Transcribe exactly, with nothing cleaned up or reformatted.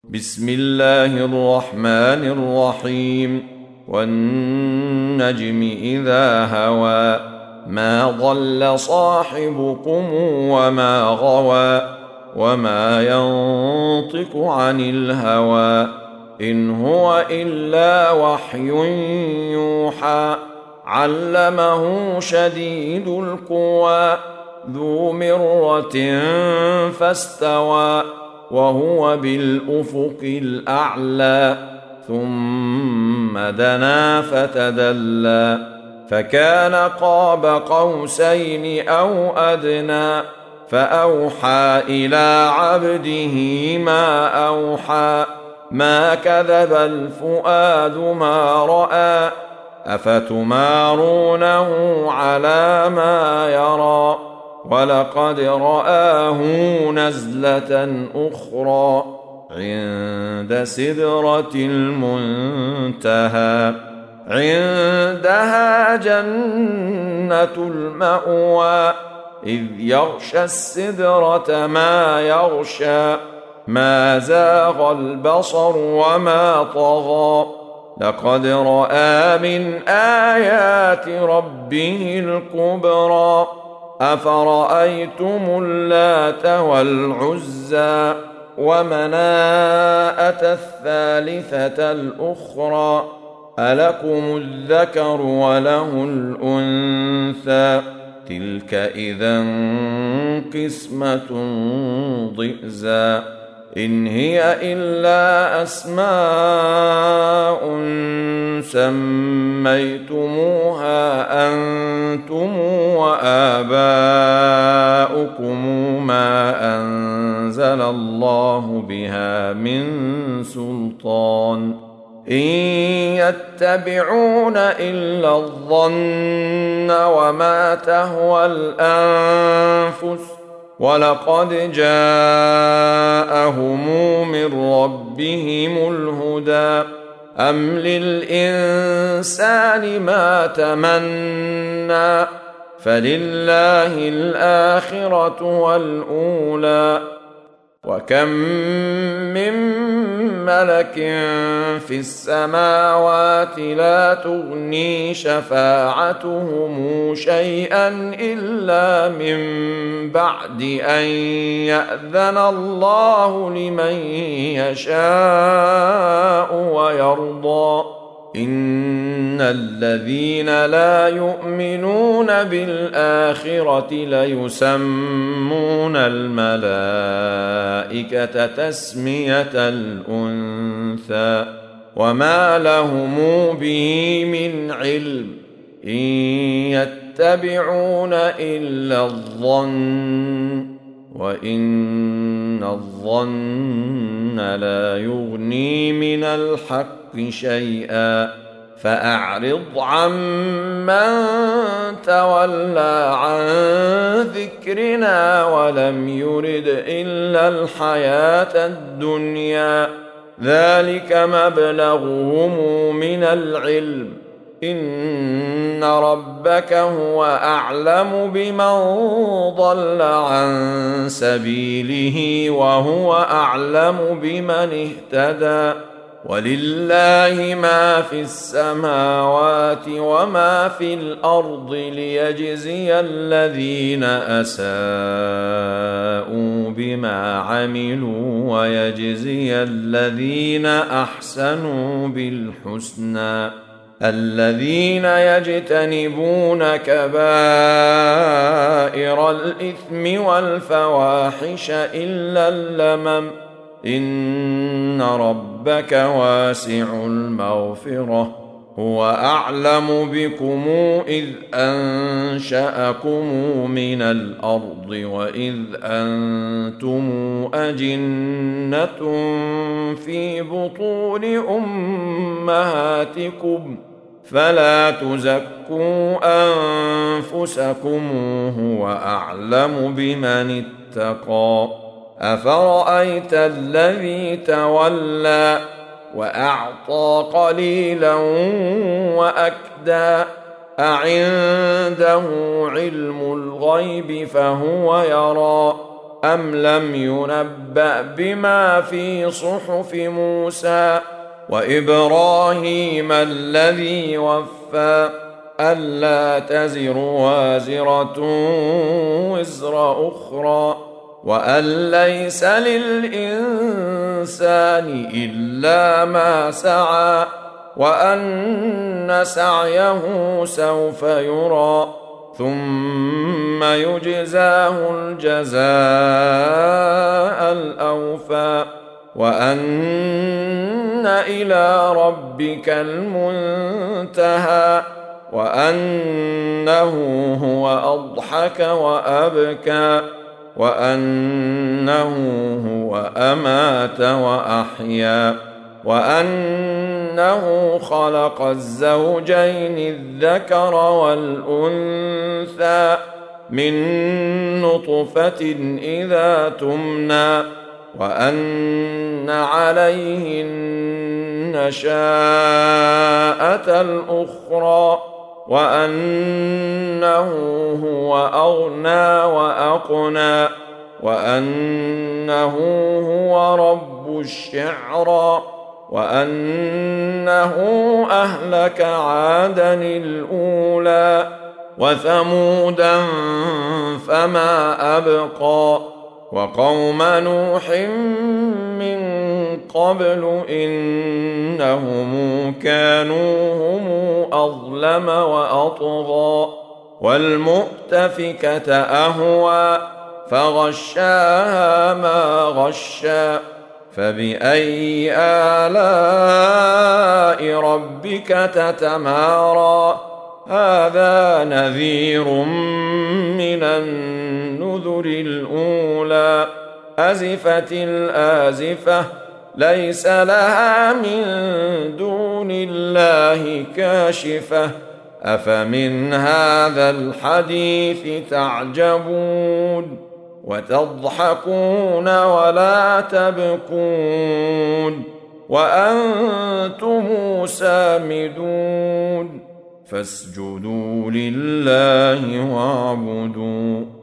بسم الله الرحمن الرحيم والنجم إذا هوى ما ضل صاحبكم وما غوى وما ينطق عن الهوى إن هو إلا وحي يوحى علمه شديد القوى ذو مرة فاستوى وهو بالأفق الأعلى ثم دنا فتدلى فكان قاب قوسين أو أدنى فأوحى إلى عبده ما أوحى ما كذب الفؤاد ما رأى أفتمارونه على ما يرى ولقد رآه نزلة أخرى عند سدرة المنتهى عندها جنة المأوى إذ يغشى السدرة ما يغشى ما زاغ البصر وما طغى لقد رأى من آيات ربه الكبرى أفرأيتم اللات والعزى ومناءة الثالثة الأخرى ألكم الذكر وله الأنثى تلك إذا قسمة ضئزى إن هي إلا أسماء سميتموها أنتم وآباؤكم ما أنزل الله بها من سلطان إن يتبعون إلا الظن وما تهوى الأنفس ولقد جاءهم من ربهم الهدى أم للإنسان ما تمنى فلله الآخرة والأولى وكم من ملك في السماوات لا تغني شفاعتهم شيئا إلا من بعد أن يأذن الله لمن يشاء ويرضى إن الذين لا يؤمنون بالآخرة ليسمون الملائكة تسمية الأنثى وما لهم به من علم إن يتبعون إلا الظن وإن الظن لا يغني من الحق شيئا فأعرض عمن تولى عن ذكرنا ولم يرد إلا الحياة الدنيا ذلك مبلغهم من العلم إن ربك هو أعلم بمن ضل عن سبيله وهو أعلم بمن اهتدى ولله ما في السماوات وما في الأرض ليجزي الذين أساءوا بما عملوا ويجزي الذين أحسنوا بالحسنى الذين يجتنبون كبائر الإثم والفواحش إلا اللمم إن ربك واسع المغفرة هو أعلم بكم إذ أنشأكم من الأرض وإذ أنتم أجنة في بطون أمهاتكم فلا تزكوا أنفسكم هو أعلم بمن اتقى أفرأيت الذي تولى وأعطى قليلا وأكدى أعنده علم الغيب فهو يرى أم لم ينبأ بما في صحف موسى وإبراهيم الذي وفى ألا تزر وازرة وزر أخرى وأن ليس للإنسان إلا ما سعى وأن سعيه سوف يرى ثم يجزاه الجزاء الأوفى وأن إلى ربك المنتهى وأنه هو أضحك وأبكى وأنه هو أمات وأحيا وأنه خلق الزوجين الذكر والأنثى من نطفة إذا تمنى وأن عليه النشاءة الأخرى وأنه هو أغنى وأقنى وأنه هو رب الشعرى وأنه أهلك عادا الأولى وثمودا فما أبقى وقوم نوح من قبل إنهم كانوا هم أظلم وأطغى والمؤتفكة أهوى فغشاها ما غشى فبأي آلاء ربك تتمارى هذا نذير من النذر الأولى أزفت الآزفة ليس لها من دون الله كاشفة أفمن هذا الحديث تعجبون وتضحكون ولا تبكون وأنتم سامدون فاسجدوا لله واعبدوا